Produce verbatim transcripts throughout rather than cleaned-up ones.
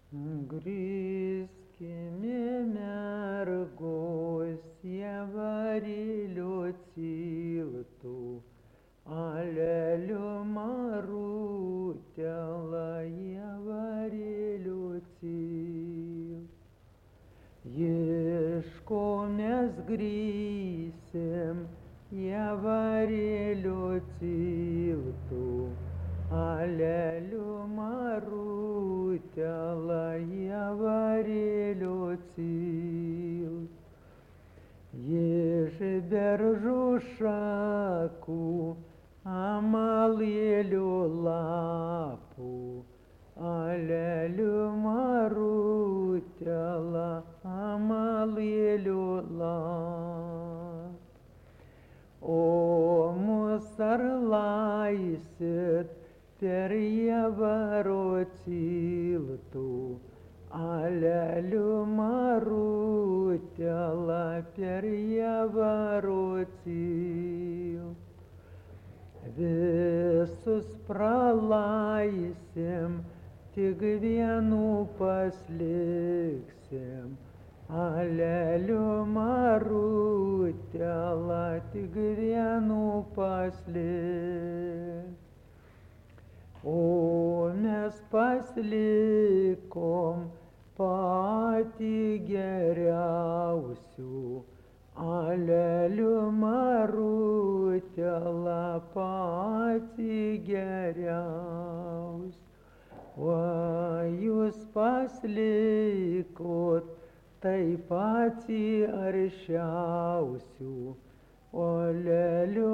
Grįskime mergos, jie varilių ciltų, alelių marutėlą, jie varilių ciltų. Ieško mes grįsim, jie varilių ciltų, alelių marutėlą, jie varilių ciltų. Iš beržų šakų, amalėlių lapų, alelių marutėlą, amalėlių lapų. O mus ar laisit per javaro ciltų, alelių marutėlą per javaro ciltų. Visus pralaisim, tik vienų pasliksim, alelių marutėlą tik vienų pasliksim. O mes paslikom patį geriausių, alelių marutėlą patį geriausių. O jūs paslikot tai patį aršiausių, alelių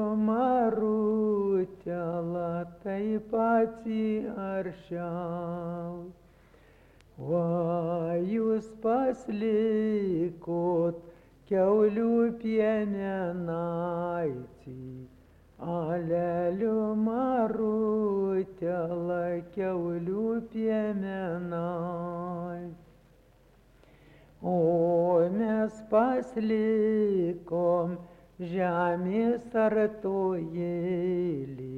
marutėlą tai patį aršiausių. O jūs paslikot kiaulių pienenaitį, alelių marutėlą kiaulių pienenaitį. O mes paslikom žemės artojėlį,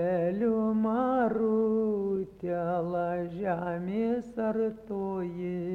alelių marutėlą žemės artojėlį.